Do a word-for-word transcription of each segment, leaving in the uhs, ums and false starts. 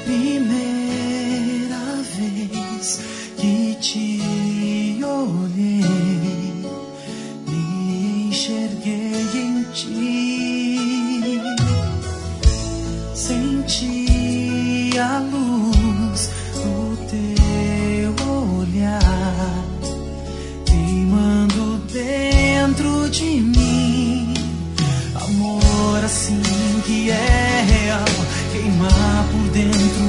Primeira vez que te olhei, me enxerguei em ti, senti a luz do teu olhar queimando dentro de mim. Amor assim que é real, queimar por dentro,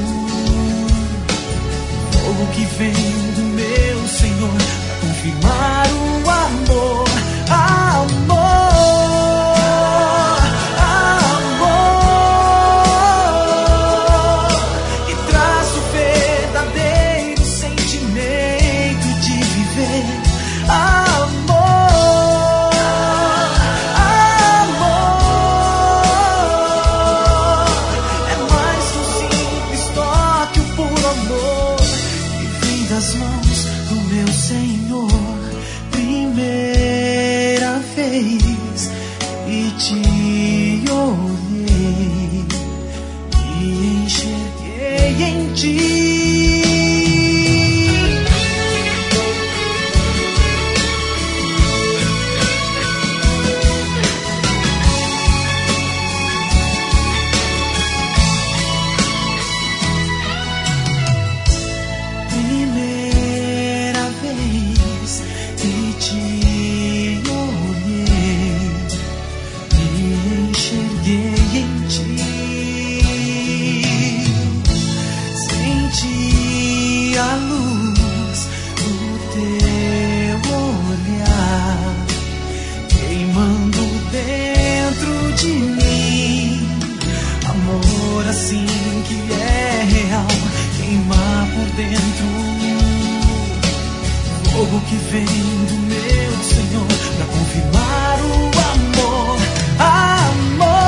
fogo que vem do meu Senhor pra confirmar o amor. Amor, amor que traz o verdadeiro sentimento de viver. Amor, das mãos do meu Senhor. Primeira vez e te olhei e enxerguei em ti. Senti a luz do teu olhar queimando dentro de mim. Amor assim que é real, queimar por dentro, fogo que vem do meu Senhor pra confirmar o amor. Amor,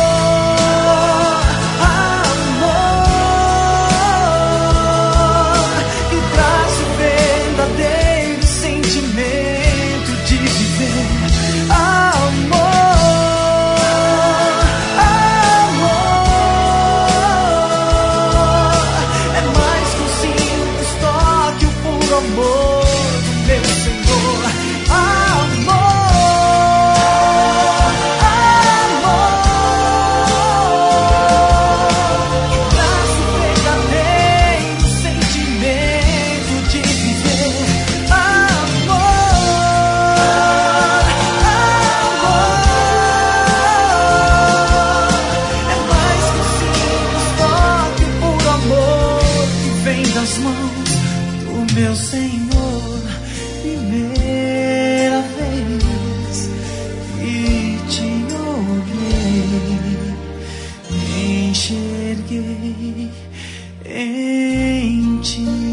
das mãos do meu Senhor. Primeira vez que te olhei, me enxerguei em ti.